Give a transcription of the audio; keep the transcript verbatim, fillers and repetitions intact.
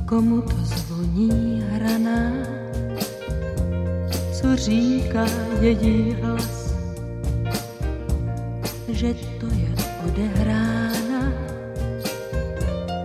Komu to zvoní hraná, co říká její hlas, že to je odehraná.